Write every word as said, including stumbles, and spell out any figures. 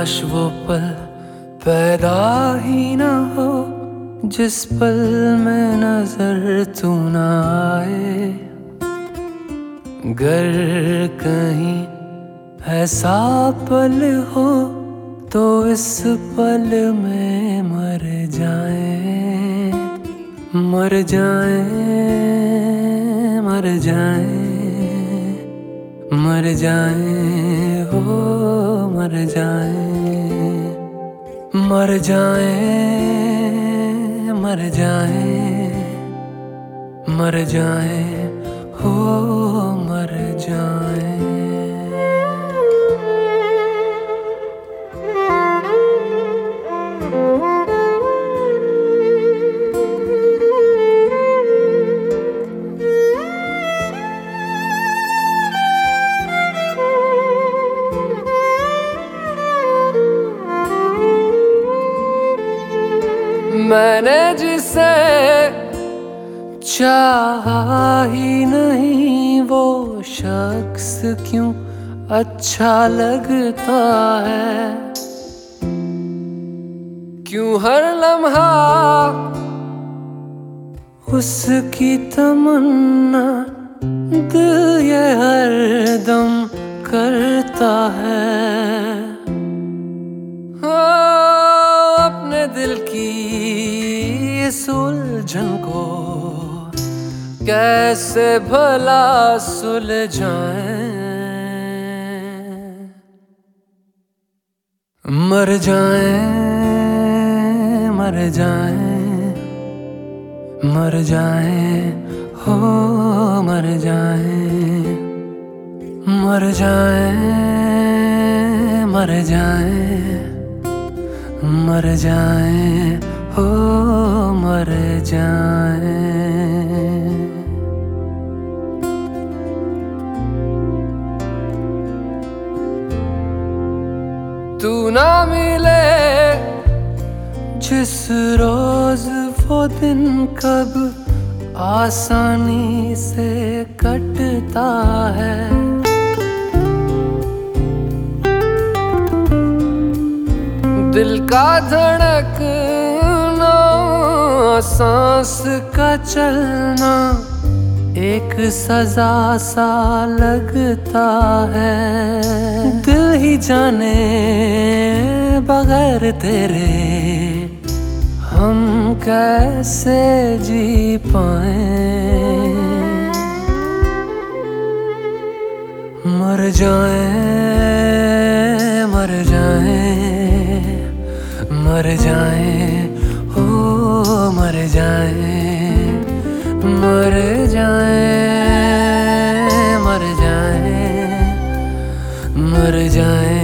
काश वो पल पैदा ही न हो जिस पल में नजर तू न आए। गर कहीं ऐसा पल हो तो इस पल में मर जाए, मर जाए, मर जाए, मर जाए, हो मर जाए, मर जाए, मर जाए, मर जाए, हो मर जाए। मैंने जिसे चाहा ही नहीं वो शख्स क्यों अच्छा लगता है। क्यों हर लम्हा उसकी तमन्ना दिल ये हर दम करता है। अपने दिल की इस उलझन को कैसे भला सुलझाएं। मर जाए, मर जाए, मर जाए, हो मर जाए, मर जाए, मर जाए, मर जाए, हो मर जाए। तू ना मिले जिस रोज वो दिन कब आसानी से कटता है। दिल का धड़कना, सांस का चलना एक सजा सा लगता है। दिल ही जाने बगैर तेरे हम कैसे जी पाए। मर जाए, मर जाए, मर जाए, हो मर जाए, मर जाए, मर जाए, मर जाए,